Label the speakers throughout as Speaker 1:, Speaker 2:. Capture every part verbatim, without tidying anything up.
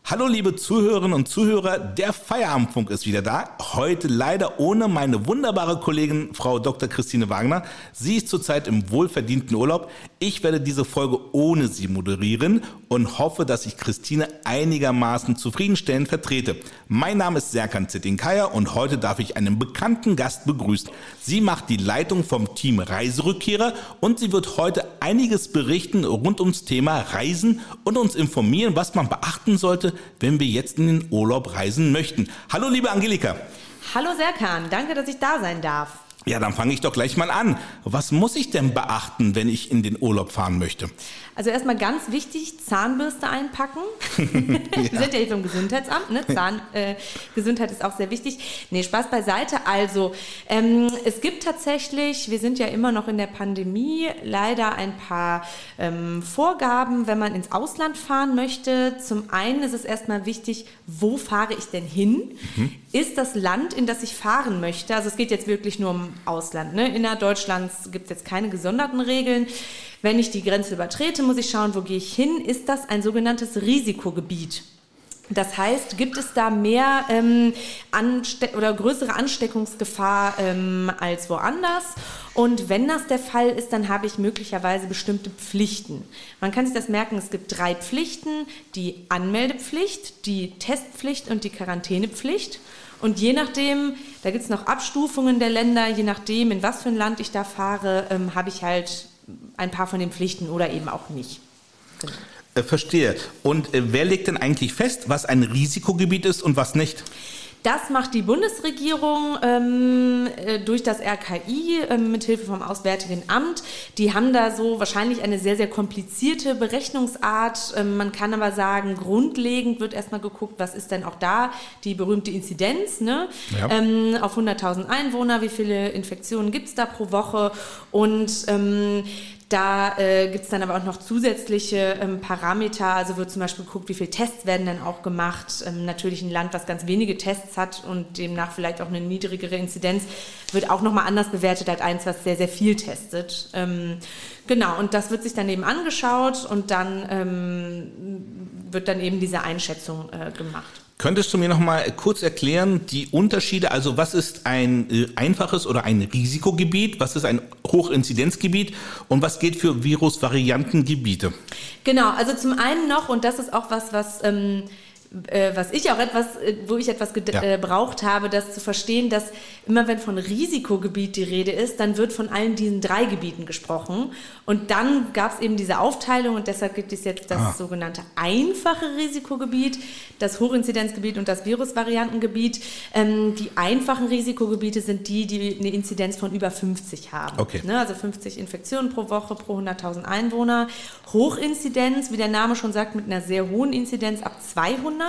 Speaker 1: Hallo liebe Zuhörerinnen und Zuhörer, der Feierabendfunk ist wieder da. Heute leider ohne meine wunderbare Kollegin Frau Doktor Christine Wagner. Sie ist zurzeit im wohlverdienten Urlaub. Ich werde diese Folge ohne sie moderieren und hoffe, dass ich Christine einigermaßen zufriedenstellend vertrete. Mein Name ist Serkan Zetinkaya und heute darf ich einen bekannten Gast begrüßen. Sie macht die Leitung vom Team Reiserückkehrer und sie wird heute einiges berichten rund ums Thema Reisen und uns informieren, was man beachten sollte, wenn wir jetzt in den Urlaub reisen möchten. Hallo liebe Angelika.
Speaker 2: Hallo Serkan, danke, dass ich da sein darf.
Speaker 1: Ja, dann fange ich doch gleich mal an. Was muss ich denn beachten, wenn ich in den Urlaub fahren möchte?
Speaker 2: Also erstmal ganz wichtig, Zahnbürste einpacken. Wir ja. sind ja hier vom Gesundheitsamt, ne? Zahngesundheit äh, ist auch sehr wichtig. Nee, Spaß beiseite. Also ähm, es gibt tatsächlich, wir sind ja immer noch in der Pandemie, leider ein paar ähm, Vorgaben, wenn man ins Ausland fahren möchte. Zum einen ist es erstmal wichtig, wo fahre ich denn hin? Mhm. Ist das Land, in das ich fahren möchte, also es geht jetzt wirklich nur um Ausland, ne? Innerhalb Deutschlands gibt es jetzt keine gesonderten Regeln. Wenn ich die Grenze übertrete, muss ich schauen, wo gehe ich hin. Ist das ein sogenanntes Risikogebiet? Das heißt, gibt es da mehr ähm, Anste- oder größere Ansteckungsgefahr ähm, als woanders? Und wenn das der Fall ist, dann habe ich möglicherweise bestimmte Pflichten. Man kann sich das merken, es gibt drei Pflichten: die Anmeldepflicht, die Testpflicht und die Quarantänepflicht. Und je nachdem, da gibt es noch Abstufungen der Länder, je nachdem, in was für ein Land ich da fahre, ähm, habe ich halt ein paar von den Pflichten oder eben auch nicht. Genau.
Speaker 1: Äh, verstehe. Und äh, wer legt denn eigentlich fest, was ein Risikogebiet ist und was nicht?
Speaker 2: Das macht die Bundesregierung ähm, durch das R K I ähm, mit Hilfe vom Auswärtigen Amt. Die haben da so wahrscheinlich eine sehr, sehr komplizierte Berechnungsart. Ähm, man kann aber sagen, grundlegend wird erstmal geguckt, was ist denn auch da die berühmte Inzidenz, ne? Ja. ähm, auf hunderttausend Einwohner, wie viele Infektionen gibt es da pro Woche? Und ähm, Da äh, gibt es dann aber auch noch zusätzliche ähm, Parameter, also wird zum Beispiel geguckt, wie viele Tests werden dann auch gemacht. Ähm, natürlich ein Land, was ganz wenige Tests hat und demnach vielleicht auch eine niedrigere Inzidenz, wird auch nochmal anders bewertet als eins, was sehr, sehr viel testet. Ähm, genau, und das wird sich dann eben angeschaut und dann ähm, wird dann eben diese Einschätzung äh, gemacht.
Speaker 1: Könntest du mir noch mal kurz erklären, die Unterschiede, also was ist ein äh, einfaches oder ein Risikogebiet, was ist ein Hochinzidenzgebiet und was gilt für Virusvariantengebiete?
Speaker 2: Genau, also zum einen noch, und das ist auch was, was... Ähm, Äh, was ich auch etwas, wo ich etwas gebraucht ja. äh, habe, das zu verstehen, dass immer wenn von Risikogebiet die Rede ist, dann wird von allen diesen drei Gebieten gesprochen. Und dann gab es eben diese Aufteilung und deshalb gibt es jetzt das ah. sogenannte einfache Risikogebiet, das Hochinzidenzgebiet und das Virusvariantengebiet. Ähm, die einfachen Risikogebiete sind die, die eine Inzidenz von über fünfzig haben.
Speaker 1: Okay.
Speaker 2: Ne, also fünfzig Infektionen pro Woche pro hunderttausend Einwohner. Hochinzidenz, wie der Name schon sagt, mit einer sehr hohen Inzidenz ab zweihundert.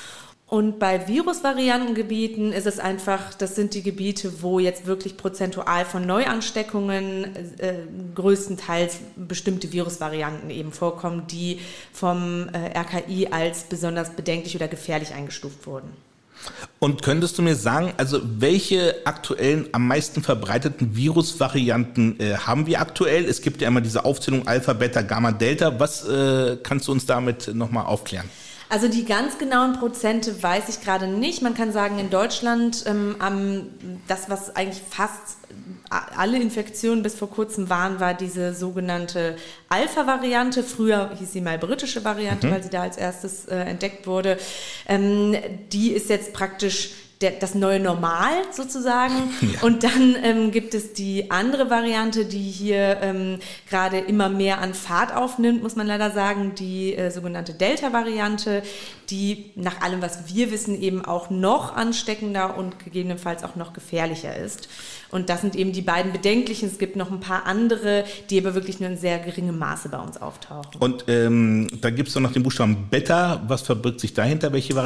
Speaker 2: Und bei Virusvariantengebieten ist es einfach, das sind die Gebiete, wo jetzt wirklich prozentual von Neuansteckungen äh, größtenteils bestimmte Virusvarianten eben vorkommen, die vom äh, R K I als besonders bedenklich oder gefährlich eingestuft wurden.
Speaker 1: Und könntest du mir sagen, also welche aktuellen, am meisten verbreiteten Virusvarianten äh, haben wir aktuell? Es gibt ja immer diese Aufzählung Alpha, Beta, Gamma, Delta. Was äh, kannst du uns damit nochmal aufklären?
Speaker 2: Also die ganz genauen Prozente weiß ich gerade nicht. Man kann sagen, in Deutschland, ähm, am, das, was eigentlich fast alle Infektionen bis vor kurzem waren, war diese sogenannte Alpha-Variante. Früher hieß sie mal britische Variante, mhm. weil sie da als erstes äh, entdeckt wurde. Ähm, die ist jetzt praktisch Der, das neue Normal sozusagen. Ja. Und dann ähm, gibt es die andere Variante, die hier ähm, gerade immer mehr an Fahrt aufnimmt, muss man leider sagen, die äh, sogenannte Delta-Variante, die nach allem, was wir wissen, eben auch noch ansteckender und gegebenenfalls auch noch gefährlicher ist. Und das sind eben die beiden bedenklichen. Es gibt noch ein paar andere, die aber wirklich nur in sehr geringem Maße bei uns auftauchen.
Speaker 1: Und ähm, da gibt es doch noch den Buchstaben Beta. Was verbirgt sich dahinter? Welche Variante?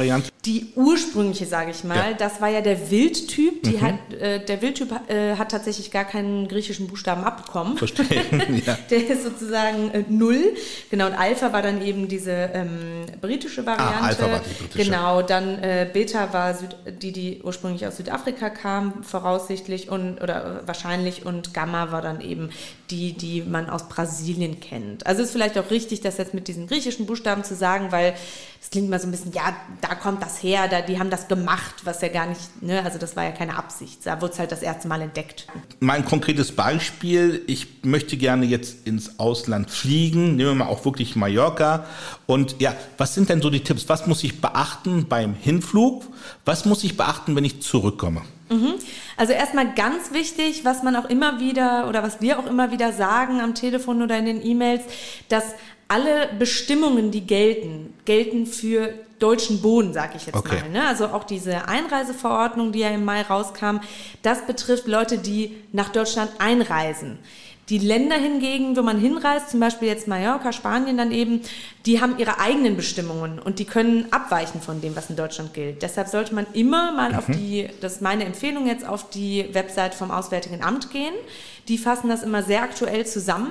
Speaker 2: Die ursprüngliche, sage ich mal, ja. das war ja der Wildtyp. Die mhm. hat, äh, der Wildtyp äh, hat tatsächlich gar keinen griechischen Buchstaben abbekommen. Verstehe. Ja. Der ist sozusagen äh, null. Genau, und Alpha war dann eben diese ähm, britische Variante. Ah, Alpha war die britische. Genau, dann äh, Beta war Süd, die, die ursprünglich aus Südafrika kam, voraussichtlich und oder äh, wahrscheinlich. Und Gamma war dann eben die, die man aus Brasilien kennt. Also ist vielleicht auch richtig, das jetzt mit diesen griechischen Buchstaben zu sagen, weil es klingt mal so ein bisschen, ja, da kommt das her, da, die haben das gemacht, was ja gar nicht, ne, also das war ja keine Absicht, da wurde es halt das erste Mal entdeckt.
Speaker 1: Mal ein konkretes Beispiel, ich möchte gerne jetzt ins Ausland fliegen, nehmen wir mal auch wirklich Mallorca und ja, was sind denn so die Tipps, was muss ich beachten beim Hinflug, was muss ich beachten, wenn ich zurückkomme?
Speaker 2: Also erstmal ganz wichtig, was man auch immer wieder oder was wir auch immer wieder sagen am Telefon oder in den E-Mails, dass alle Bestimmungen, die gelten, gelten für deutschen Boden, sage ich jetzt okay. mal. Ne? Also auch diese Einreiseverordnung, die ja im Mai rauskam, das betrifft Leute, die nach Deutschland einreisen. Die Länder hingegen, wo man hinreist, zum Beispiel jetzt Mallorca, Spanien dann eben, die haben ihre eigenen Bestimmungen und die können abweichen von dem, was in Deutschland gilt. Deshalb sollte man immer mal mhm. auf die, das ist meine Empfehlung jetzt, auf die Website vom Auswärtigen Amt gehen. Die fassen das immer sehr aktuell zusammen.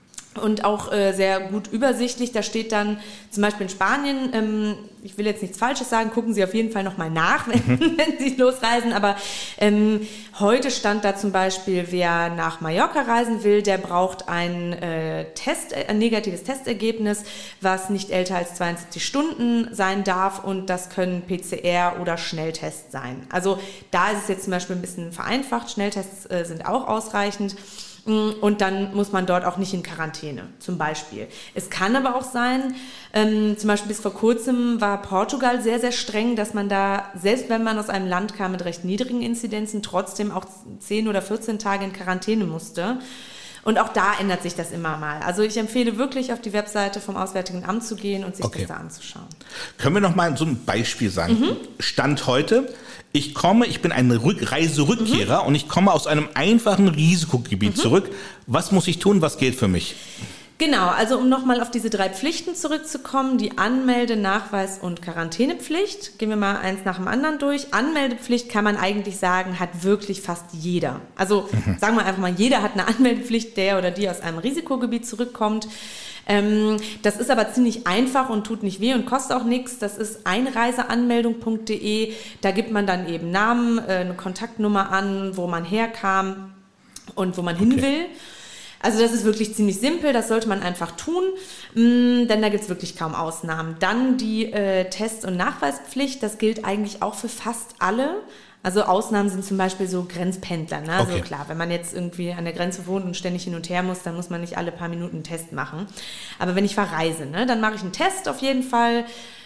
Speaker 2: Und auch äh, sehr gut übersichtlich. Da steht dann zum Beispiel in Spanien, ähm, ich will jetzt nichts Falsches sagen, gucken Sie auf jeden Fall nochmal nach, wenn, mhm. wenn Sie losreisen. Aber ähm, heute stand da zum Beispiel, wer nach Mallorca reisen will, der braucht ein, äh, Test, ein negatives Testergebnis, was nicht älter als zweiundsiebzig Stunden sein darf. Und das können P C R oder Schnelltests sein. Also da ist es jetzt zum Beispiel ein bisschen vereinfacht. Schnelltests äh, sind auch ausreichend. Und dann muss man dort auch nicht in Quarantäne, zum Beispiel. Es kann aber auch sein, ähm, zum Beispiel bis vor kurzem war Portugal sehr, sehr streng, dass man da, selbst wenn man aus einem Land kam mit recht niedrigen Inzidenzen, trotzdem auch zehn oder vierzehn Tage in Quarantäne musste. Und auch da ändert sich das immer mal. Also ich empfehle wirklich, auf die Webseite vom Auswärtigen Amt zu gehen und sich okay. das da anzuschauen.
Speaker 1: Können wir noch mal so ein Beispiel sagen? Mhm. Stand heute, ich komme, ich bin ein Rück- Reiserückkehrer mhm. und ich komme aus einem einfachen Risikogebiet mhm. zurück. Was muss ich tun? Was gilt für mich?
Speaker 2: Genau, also um nochmal auf diese drei Pflichten zurückzukommen, die Anmelde-, Nachweis- und Quarantänepflicht, gehen wir mal eins nach dem anderen durch. Anmeldepflicht kann man eigentlich sagen, hat wirklich fast jeder. Also mhm. sagen wir einfach mal, jeder hat eine Anmeldepflicht, der oder die aus einem Risikogebiet zurückkommt. Ähm, das ist aber ziemlich einfach und tut nicht weh und kostet auch nichts. Das ist einreiseanmeldung punkt de. Da gibt man dann eben Namen, äh, eine Kontaktnummer an, wo man herkam und wo man okay. hin will. Also das ist wirklich ziemlich simpel, das sollte man einfach tun, mh, denn da gibt es wirklich kaum Ausnahmen. Dann die äh, Test- und Nachweispflicht, das gilt eigentlich auch für fast alle. Also Ausnahmen sind zum Beispiel so Grenzpendler. Ne? Also okay. klar, wenn man jetzt irgendwie an der Grenze wohnt und ständig hin und her muss, dann muss man nicht alle paar Minuten einen Test machen. Aber wenn ich verreise, ne, dann mache ich einen Test auf jeden Fall.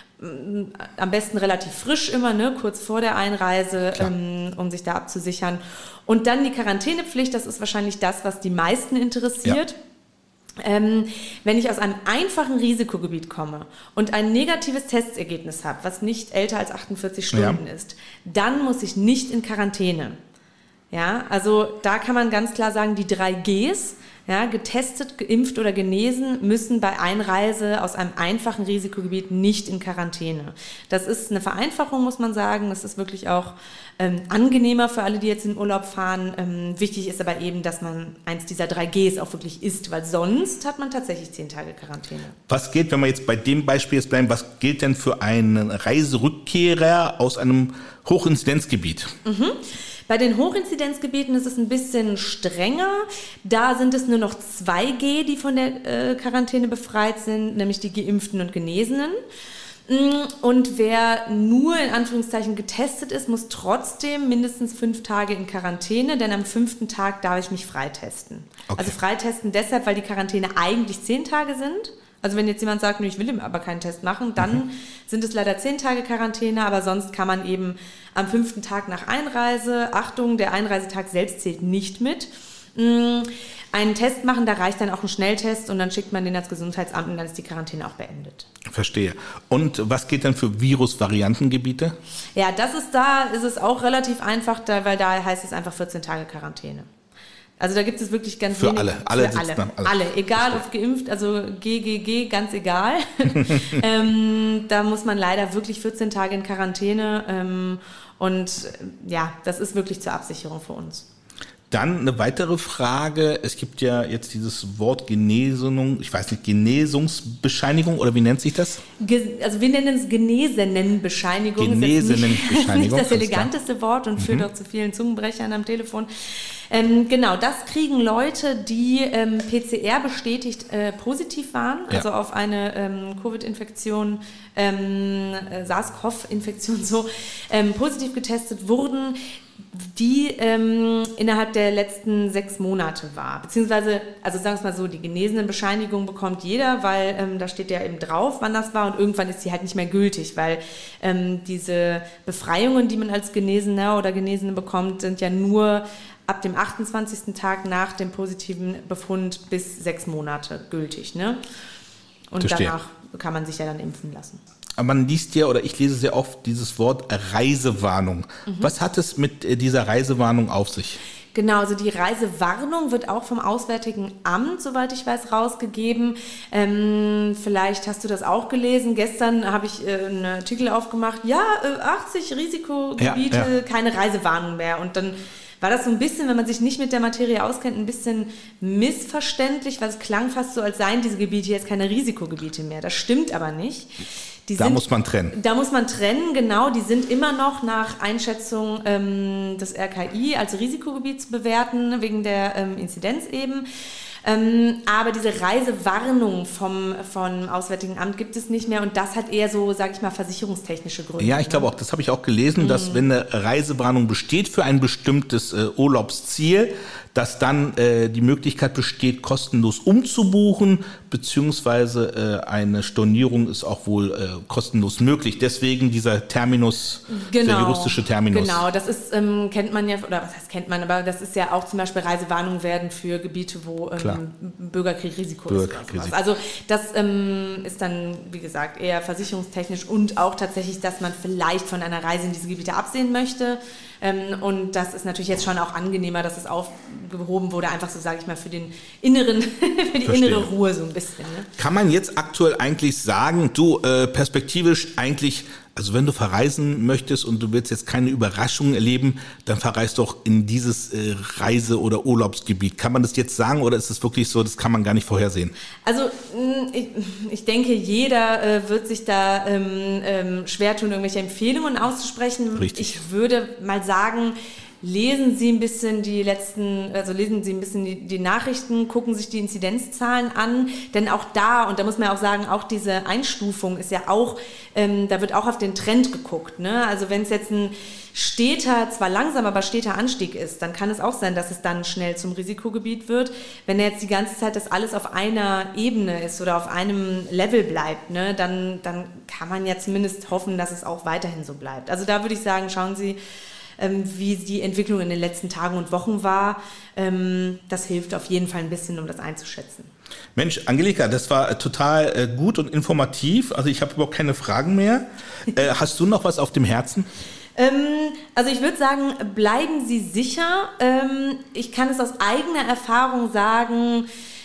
Speaker 2: Am besten relativ frisch immer, ne, kurz vor der Einreise, ähm, um sich da abzusichern. Und dann die Quarantänepflicht, das ist wahrscheinlich das, was die meisten interessiert. Ja. Ähm, wenn ich aus einem einfachen Risikogebiet komme und ein negatives Testergebnis habe, was nicht älter als achtundvierzig Stunden ja. ist, dann muss ich nicht in Quarantäne. Ja, also da kann man ganz klar sagen, die drei Gs, ja, getestet, geimpft oder genesen, müssen bei Einreise aus einem einfachen Risikogebiet nicht in Quarantäne. Das ist eine Vereinfachung, muss man sagen. Das ist wirklich auch ähm, angenehmer für alle, die jetzt in den Urlaub fahren. Ähm, wichtig ist aber eben, dass man eins dieser drei Gs auch wirklich isst, weil sonst hat man tatsächlich zehn Tage Quarantäne.
Speaker 1: Was gilt, wenn wir jetzt bei dem Beispiel jetzt bleiben, was gilt denn für einen Reiserückkehrer aus einem Hochinzidenzgebiet?
Speaker 2: Mhm. Bei den Hochinzidenzgebieten ist es ein bisschen strenger. Da sind es nur noch zwei G, die von der äh, Quarantäne befreit sind, nämlich die Geimpften und Genesenen. Und wer nur in Anführungszeichen getestet ist, muss trotzdem mindestens fünf Tage in Quarantäne, denn am fünften Tag darf ich mich freitesten. Okay. Also freitesten deshalb, weil die Quarantäne eigentlich zehn Tage sind. Also wenn jetzt jemand sagt, ich will aber keinen Test machen, dann mhm. sind es leider zehn Tage Quarantäne, aber sonst kann man eben am fünften Tag nach Einreise, Achtung, der Einreisetag selbst zählt nicht mit, einen Test machen, da reicht dann auch ein Schnelltest und dann schickt man den ans Gesundheitsamt und dann ist die Quarantäne auch beendet.
Speaker 1: Verstehe. Und was geht dann für Virusvariantengebiete?
Speaker 2: Ja, das ist da, ist es auch relativ einfach, da, weil da heißt es einfach vierzehn Tage Quarantäne. Also da gibt es wirklich ganz
Speaker 1: für
Speaker 2: wenig.
Speaker 1: Alle. Alle.
Speaker 2: Für alle.
Speaker 1: Dann, also
Speaker 2: alle. Egal ob geimpft, also G G G, ganz egal. ähm, da muss man leider wirklich vierzehn Tage in Quarantäne. Ähm, und ja, das ist wirklich zur Absicherung für uns.
Speaker 1: Dann eine weitere Frage. Es gibt ja jetzt dieses Wort Genesung, ich weiß nicht, Genesungsbescheinigung oder wie nennt sich das?
Speaker 2: Ge- also wir nennen es Genesenenbescheinigung.
Speaker 1: Genesenenbescheinigung.
Speaker 2: Das ist nicht das eleganteste Wort und führt mhm. auch zu vielen Zungenbrechern am Telefon. Ähm, genau, das kriegen Leute, die ähm, P C R bestätigt äh, positiv waren, ja. also auf eine ähm, Covid-Infektion, ähm, äh, SARS-CoV-Infektion so, ähm, positiv getestet wurden, die ähm, innerhalb der letzten sechs Monate war. Beziehungsweise, also sagen wir es mal so, die Genesenenbescheinigung bekommt jeder, weil ähm, da steht ja eben drauf, wann das war und irgendwann ist sie halt nicht mehr gültig, weil ähm, diese Befreiungen, die man als Genesener oder Genesene bekommt, sind ja nur ab dem achtundzwanzigsten Tag nach dem positiven Befund bis sechs Monate gültig. Ne? Und Verstehe. Danach kann man sich ja dann impfen lassen.
Speaker 1: Aber man liest ja, oder ich lese sehr oft dieses Wort Reisewarnung. Mhm. Was hat es mit dieser Reisewarnung auf sich?
Speaker 2: Genau, also die Reisewarnung wird auch vom Auswärtigen Amt, soweit ich weiß, rausgegeben. Ähm, vielleicht hast du das auch gelesen. Gestern habe ich äh, einen Artikel aufgemacht, ja, äh, achtzig Risikogebiete, ja, ja. keine Reisewarnung mehr. Und dann war das so ein bisschen, wenn man sich nicht mit der Materie auskennt, ein bisschen missverständlich, weil es klang fast so, als seien diese Gebiete jetzt keine Risikogebiete mehr. Das stimmt aber nicht. Die
Speaker 1: da
Speaker 2: sind,
Speaker 1: muss man trennen.
Speaker 2: Da muss man trennen, genau. Die sind immer noch nach Einschätzung ähm, des R K I als Risikogebiet zu bewerten, wegen der ähm, Inzidenz eben. Ähm, aber diese Reisewarnung vom, vom Auswärtigen Amt gibt es nicht mehr und das hat eher so, sage ich mal, versicherungstechnische Gründe.
Speaker 1: Ja, ich glaube auch, das habe ich auch gelesen, mhm. dass wenn eine Reisewarnung besteht für ein bestimmtes äh, Urlaubsziel, dass dann äh, die Möglichkeit besteht, kostenlos umzubuchen, beziehungsweise äh, eine Stornierung ist auch wohl äh, kostenlos möglich. Deswegen dieser Terminus,
Speaker 2: genau,
Speaker 1: der juristische Terminus.
Speaker 2: Genau, das ist, ähm, kennt man ja, oder was heißt kennt man, aber das ist ja auch zum Beispiel Reisewarnungen werden für Gebiete, wo ähm, Bürgerkrieg-Risiko
Speaker 1: Bürgerkrieg
Speaker 2: ist. Also das ähm, ist dann, wie gesagt, eher versicherungstechnisch und auch tatsächlich, dass man vielleicht von einer Reise in diese Gebiete absehen möchte. Ähm, und das ist natürlich jetzt schon auch angenehmer, dass es aufgehoben wurde, einfach so, sage ich mal, für den inneren, für die Verstehe. innere Ruhe so ein bisschen. Ne?
Speaker 1: Kann man jetzt aktuell eigentlich sagen, du äh, perspektivisch eigentlich, also wenn du verreisen möchtest und du willst jetzt keine Überraschungen erleben, dann verreist doch in dieses äh, Reise- oder Urlaubsgebiet. Kann man das jetzt sagen oder ist es wirklich so, das kann man gar nicht vorhersehen?
Speaker 2: Also ich, ich denke, jeder äh, wird sich da ähm, ähm, schwer tun, irgendwelche Empfehlungen auszusprechen.
Speaker 1: Richtig.
Speaker 2: Ich würde mal sagen, lesen Sie ein bisschen die letzten, also lesen Sie ein bisschen die, die Nachrichten, gucken sich die Inzidenzzahlen an, denn auch da, und da muss man ja auch sagen, auch diese Einstufung ist ja auch, ähm, da wird auch auf den Trend geguckt, ne? Also wenn es jetzt ein steter, zwar langsam, aber steter Anstieg ist, dann kann es auch sein, dass es dann schnell zum Risikogebiet wird. Wenn jetzt die ganze Zeit das alles auf einer Ebene ist oder auf einem Level bleibt, ne, dann, dann kann man ja zumindest hoffen, dass es auch weiterhin so bleibt. Also da würde ich sagen, schauen Sie, wie die Entwicklung in den letzten Tagen und Wochen war. Das hilft auf jeden Fall ein bisschen, um das einzuschätzen.
Speaker 1: Mensch, Angelika, das war total gut und informativ. Also ich habe überhaupt keine Fragen mehr. Hast du noch was auf dem Herzen?
Speaker 2: Also ich würde sagen, bleiben Sie sicher. Ich kann es aus eigener Erfahrung sagen,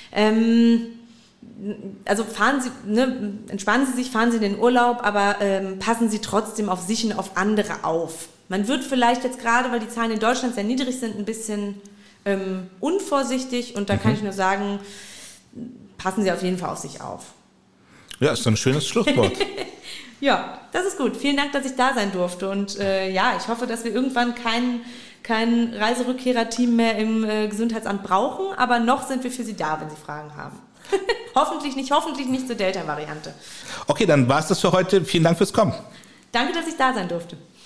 Speaker 2: also fahren Sie, ne, entspannen Sie sich, fahren Sie in den Urlaub, aber passen Sie trotzdem auf sich und auf andere auf. Man wird vielleicht jetzt gerade, weil die Zahlen in Deutschland sehr niedrig sind, ein bisschen ähm, unvorsichtig und da mhm. kann ich nur sagen, passen Sie auf jeden Fall auf sich auf.
Speaker 1: Ja, ist ein schönes Schlusswort.
Speaker 2: Ja, das ist gut. Vielen Dank, dass ich da sein durfte und äh, ja, ich hoffe, dass wir irgendwann kein, kein Reiserückkehrer-Team mehr im äh, Gesundheitsamt brauchen, aber noch sind wir für Sie da, wenn Sie Fragen haben. Hoffentlich nicht, hoffentlich nicht zur Delta-Variante.
Speaker 1: Okay, dann war es das für heute. Vielen Dank fürs Kommen.
Speaker 2: Danke, dass ich da sein durfte.